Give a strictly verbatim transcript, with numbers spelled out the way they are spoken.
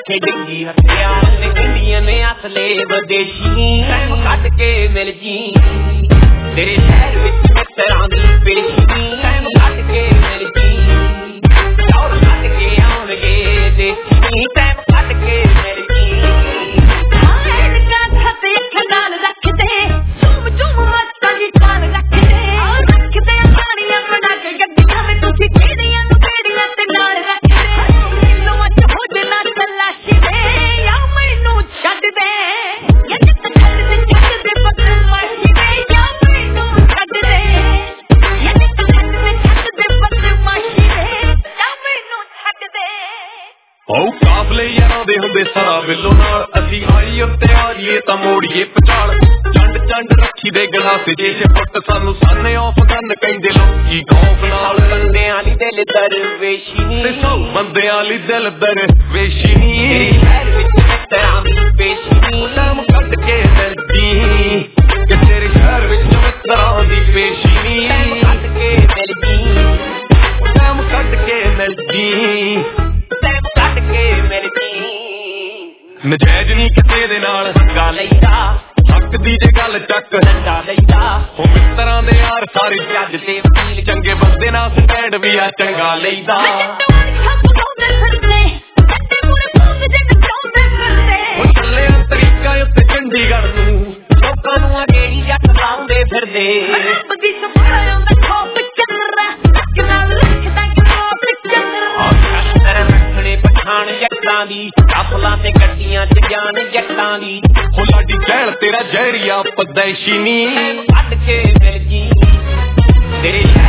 रखे डिग्गी हथियार ने इंडियन ने असले विदेशी टाइम कट के मिल जी तेरे शहर विच मित्तरां दी पेशी टाइम कट के मिल जी और कट के आउणगे देसी टाइम कट के मिल जी सारा बिलो नाल असी आई उत्ते आ जाइए तां मोड़िए पचाल चंड चंड रखी दे गलास जे पुट सानू साने ऑफ गन कहंदे लोकी खौफ नाल बंदियां दी दिल दरवेशी नी ते सौ बंदियां दी दिल दरवेशी नी तेरे शहर विच मित्तरां दी पेशी नी नाम कट के दर्दी कि तेरे शहर विच मित्तरां दी पेशी नी नाम कट के मिलदी नाम कट के मिलदी नाम कट के मिलदी नजायज नहीं किसे दे नाल गा लईदा हक दी जे गल चक डंडा लईदा हो मित्तरां दे यार सारे जज ते वकील चंगे बंदे नाल स्टैंड भी आ चंगा लईदा चले तरीका उत्ते चंडीगढ़ नूं लोकां नूं अगेड़ी जट लाउंदे फिरदे पठान जट्टां दी काफलां ते गड्डियां च जान जट्टां दी हो लाडी चैल तेरा जहरिया पदैशी नी कट के मिल जी तेरे